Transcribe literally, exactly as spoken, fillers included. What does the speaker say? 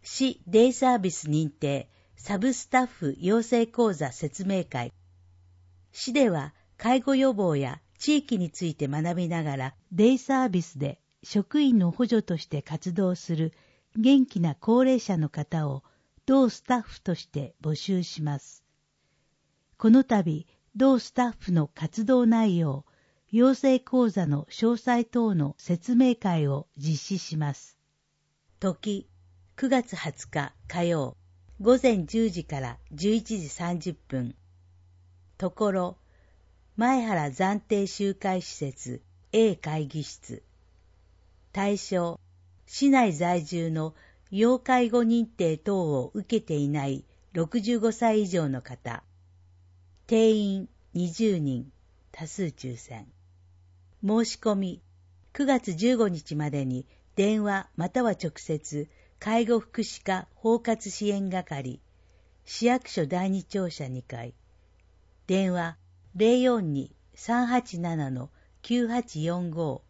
市デイサービス認定サブスタッフ養成講座説明会。市では介護予防や地域について学びながらデイサービスで職員の補助として活動する元気な高齢者の方を同スタッフとして募集します。この度、同スタッフの活動内容、養成講座の詳細等の説明会を実施します。時、くがつはつか火曜、午前じゅうじからじゅういちじさんじゅっぷん。ところ、前原暫定集会施設 A 会議室。対象、市内在住の要介護認定等を受けていないろくじゅうごさい以上の方。定員にじゅうにん、多数抽選。申し込み、くがつじゅうごにちまでに電話または直接、介護福祉課包括支援係、市役所だいに庁舎にかい。電話 ゼロよんに さんはちなな きゅうはちよんご